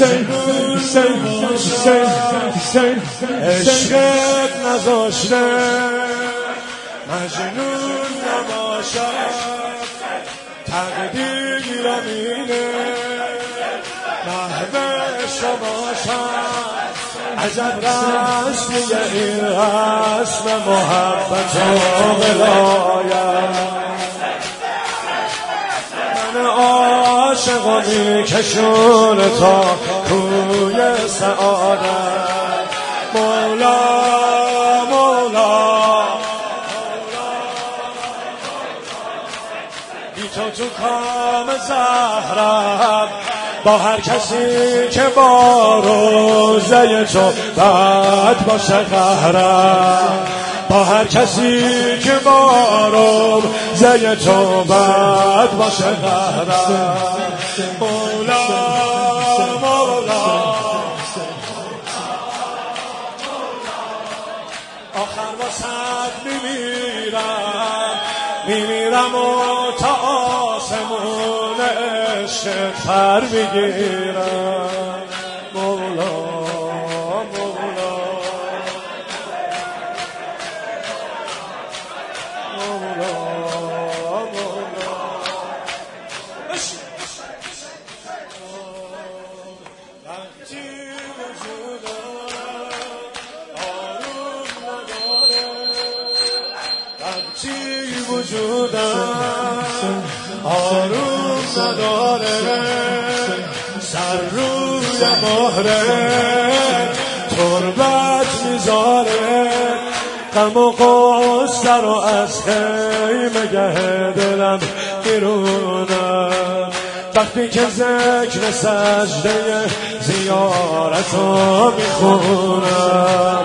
عشقت نذاشته مجنون نباشد تقدیر امینه محوش باشد عجب رسمیه این رسم محبت و ولایت من عاشق میکشون تا کوی سعادت مولا مولا بی تو کام زهرم با هر کسی که با روزه تو بد باشه قهرم با هر کسی که با روزه تو بد باشه قهرم مولا مولا آخر واسد میمیرم و تا آسمون عشق پر میگیرم مولا مولا مولا مولا وقتی وجودم آروم نداره وقتی وجودم آروم نداره سر روی مهره تربت میذاره غم و غصه رو از خیمه دلم بیرونم وقتی که ذکر سجده زیارت رو میخونم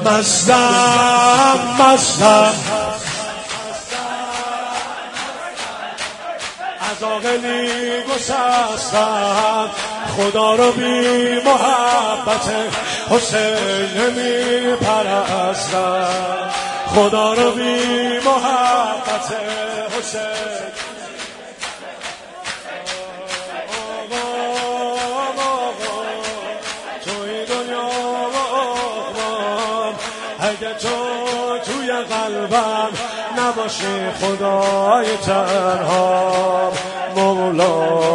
مستم از عاقلی گسستم خدا رو بی محبت حسین نمی پرستم خدا رو بی محبت حسین توی دنیا و عقبام اگه تو توی قلبم نباشی خدای تنها مولا